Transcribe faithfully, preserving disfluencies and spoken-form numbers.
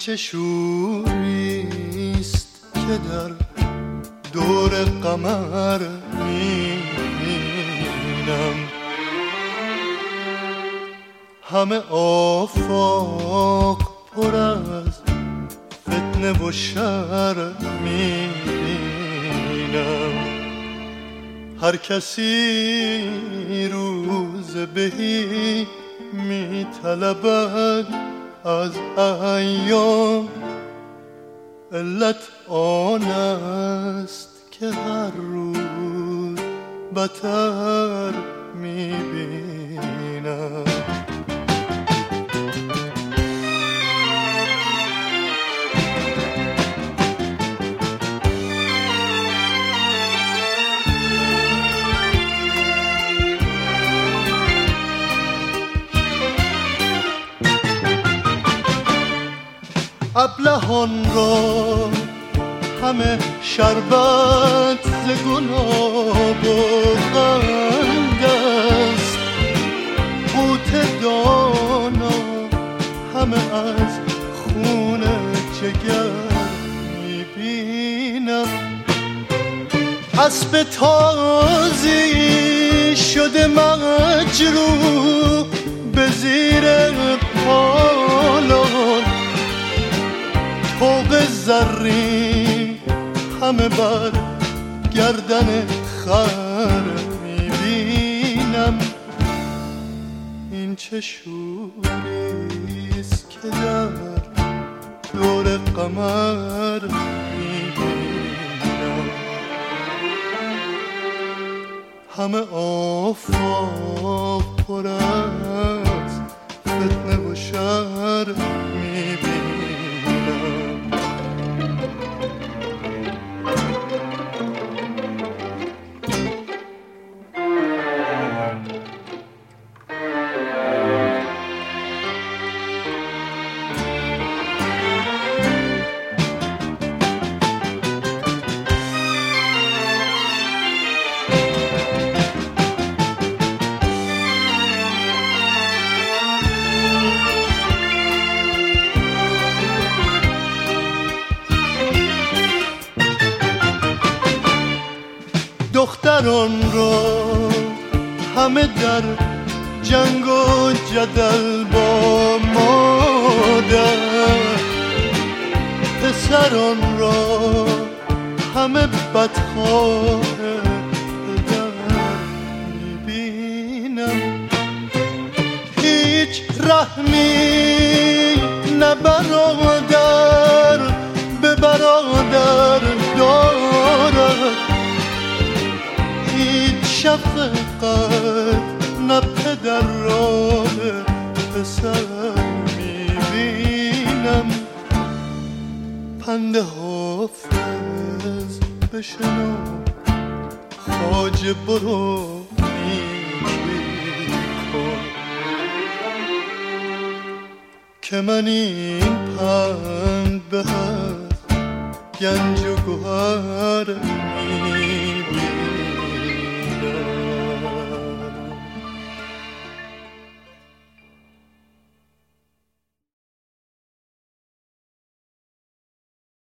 چه شوریست که در دور قمر میبینم، همه آفاق پر از فتنه و شر میبینم. هر کسی روز بهی میطلبد از ایام، علت آن است که هر روز بدتر میبینم. ابلهان را همه شربت ز گلاب و قند است، قوت دانا همه از خون جگر میبینم. اسب تازی شده مجروح به زیر پالان، طوق زرین همه بر گردن خر میبینم. این چه شوریست که در دور قمر میبینم، همه آفاق پر از فتنه و شر میبینم. دختران را همه در جنگ و جدل با مادر، پسران را همه بدخواه پدر میبینم. هیچ رحمی نه برادر به برادر دارد، هیچ شفقت نه پدر را به پسر میبینم. پند حافظ بشنو خواجه برو نیکی کن، که من این پند به از گنج و گوهر